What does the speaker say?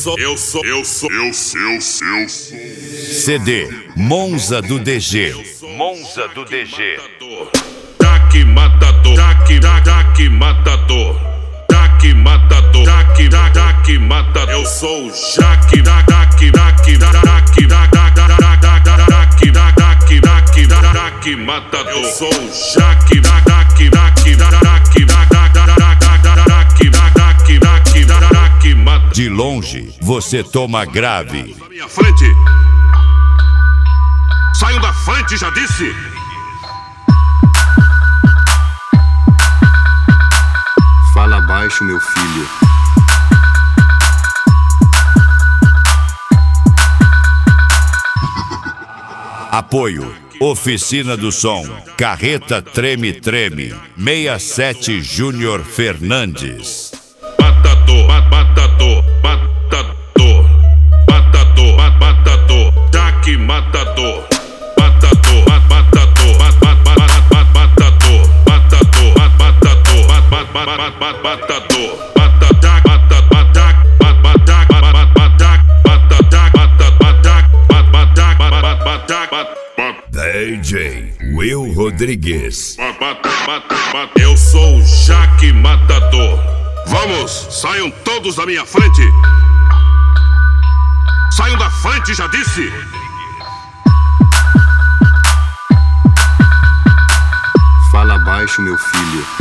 CD Monza do DG. Monza do DG. Jaque matador, Jaque matador, Jaque matador, Jaque matador. Eu sou o Jaque, Jaque matador. Eu sou o Jaque, Jaque matador. De longe, você toma grave. Na minha frente. Saiam da frente, já disse. Fala baixo, meu filho. Apoio Oficina do Som, Carreta Treme Treme, 67 Júnior Fernandes. Matador, matador, matador, matador, matador, Jaque matador, matador, matador, matador, matador, DJ Will Rodrigues. Eu sou o Jaque matador. Vamos, saiam todos da minha frente. Saiam da frente, já disse. Fala baixo, meu filho.